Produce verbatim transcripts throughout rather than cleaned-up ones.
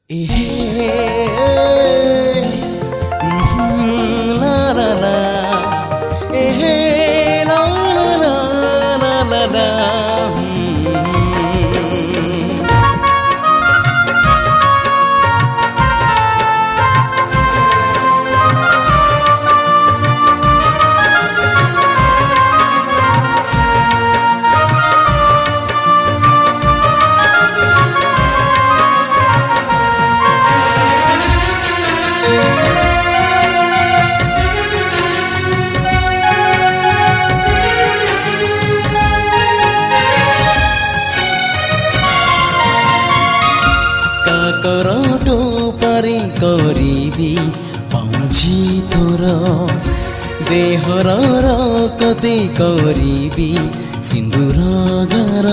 କରଟୁ ପାରି କରିବି ପାଉଁଛି ତୋର ଦେହର ରକତେ କରିବି ସିନ୍ଦୁର ଗାର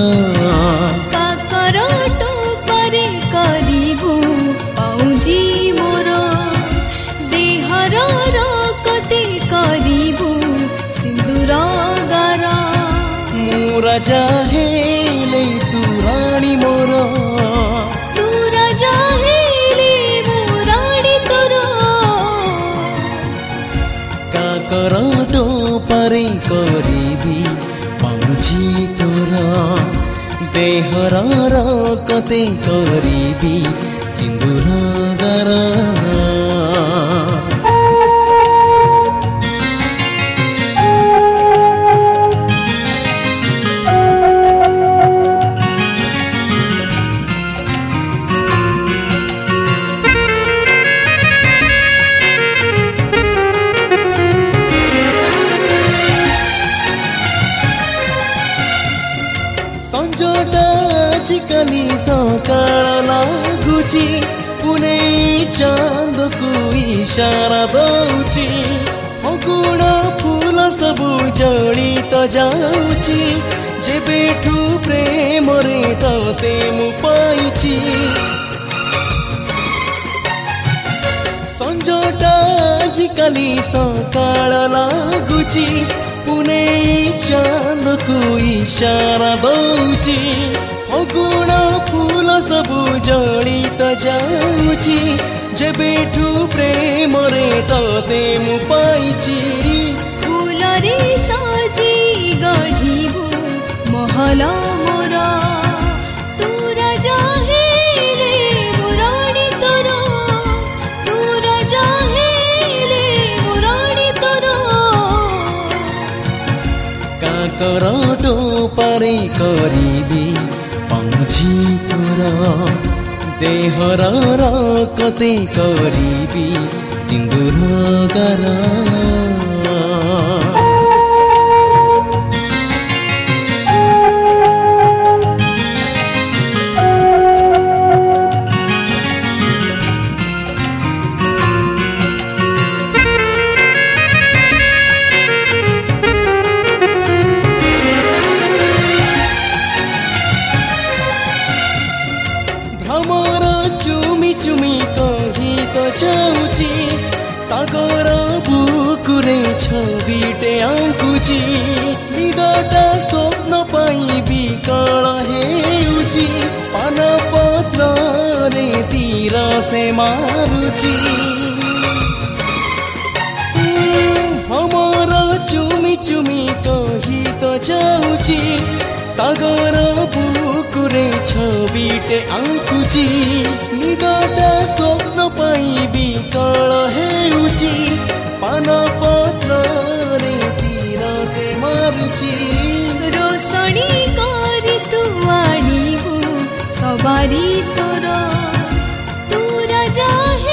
କାକରଟୁ ପାରି କରିବୁ ପାଉଁଛି ମୋର ଦେହର ରକତେ କରିବୁ ସିନ୍ଦୁର ଗାର ମୁଁ ରାଜା ହେଲେ ତୁ ରାଣୀ ମୋର କରଟୁ ପାରି କରିବି ପାଉଁଛି ତୋର ଦେହର ରକତେ କରିବି ସିନ୍ଦୁର ଗାର ସଞ୍ଜଟା ଆଜିକାଲି ସକାଳ ଲାଗୁଛି ପୁନେଇ ଚାନ୍ଦକୁ ଇଶାରା ଦଉଛି ଫଗୁଣ ଫୁଲ ସବୁ ଜଳିତ ଯାଉଛି ଯେବେଠୁ ପ୍ରେମରେ ତତେ ମୁଁ ପାଇଛି ସଞ୍ଜଟା ଆଜିକାଲି ସକାଳ ଲାଗୁଛି ପୁନେଇ ଚାନ୍ଦକୁ ଇଶାରା ଦଉଛି ଫଗୁଣ ଫୁଲ ସବୁ ଜଳିତ ଯାଉଛି ଯେବେଠୁ ପ୍ରେମରେ ତତେ ମୁଁ ପାଇଛି ଫୁଲରେ ସଜି ଗଢ଼ିବୁ ମହଲ ମୋର ତୁ ରାଜା ହେଲେ ମୁଁ ରାଣୀ ତୋର ତୁ ରାଜା ହେଲେ ମୁଁ ରାଣୀ ତୋର କରଟୁ ପାରି କରିବି ପାଉଁଛି ତୋର ଦେହର ରକତେ କରିବି ସିନ୍ଦୁର ଗାର ଭ୍ରମର ଚୁମି ଚୁମି କହି ତ ଯାଉଛି ସାଗର ବୁକୁରେ ଛବିଟେ ଆଙ୍କୁଛି ନିଦଟା ସ୍ୱପ୍ନ ପାଇଁ ବିକଳ ହେଉଛି ପାନ ପତ୍ରରେ ତୀର ସେ ମାରୁଛି ଭ୍ରମର ଚୁମି ଚୁମି କହି ତ ଯାଉଛି ସାଗର ବୁକୁରେ ଛବିଟେ ଆଙ୍କୁଛି ନିଦଟା ସ୍ୱପ୍ନ ପାଇଁ ବିକଳ ହେଉଛି ପାନ ପତ୍ରରେ ତୀର ସେ ମାରୁଛି ରୋଷଣୀ କରି ତୁ ଆଣିବୁ ସବାରି ତୋର ତୁ ରାଜା